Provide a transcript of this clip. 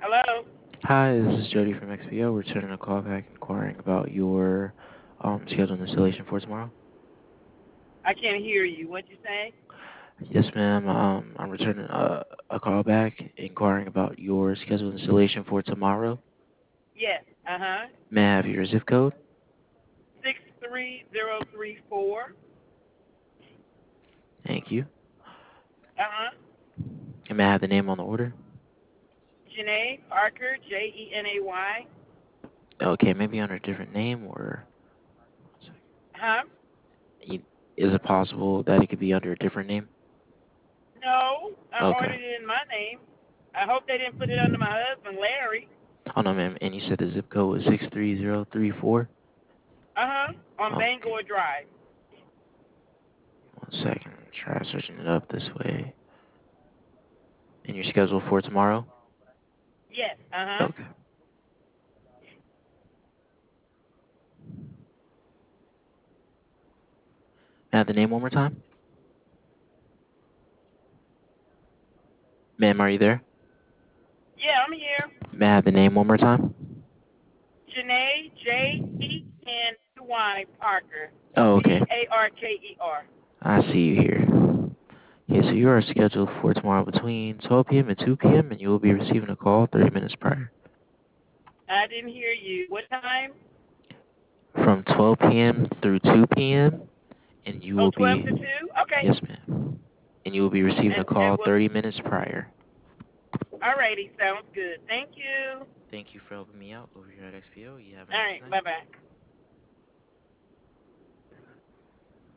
Hello? Hi, this is Jody from XPO. Returning a call back inquiring about your scheduled installation for tomorrow. I can't hear you. What'd you say? Yes, ma'am. I'm returning a call back inquiring about your scheduled installation for tomorrow. Yes. Uh-huh. May I have your zip code? 63034. Thank you. Uh-huh. And may I have the name on the order? Janae Parker, Jenay. Okay, maybe under a different name or Huh? is it possible that it could be under a different name? No, I Okay. ordered it in my name. I hope they didn't put it under my husband, Larry. Oh no, ma'am. And you said the zip code was 63034? Uh-huh. On Okay. Bangor Drive. 1 second. Try searching it up this way. And your schedule for tomorrow? Yes. Uh-huh. Okay. May I have the name one more time? Ma'am, are you there? Yeah, I'm here. May I have the name one more time? Janae, Jenay Parker. Oh, okay. Parker. I see you here. Okay, so you are scheduled for tomorrow between 12 p.m. and 2 p.m., and you will be receiving a call 30 minutes prior. I didn't hear you. What time? From 12 p.m. through 2 p.m., and you Oh, will 12 be, to 2? Okay. yes, ma'am, and you will be receiving a And call what? 30 minutes prior. All righty. Sounds good. Thank you. Thank you for helping me out over here at XPO. You have a All nice right. night. Bye-bye.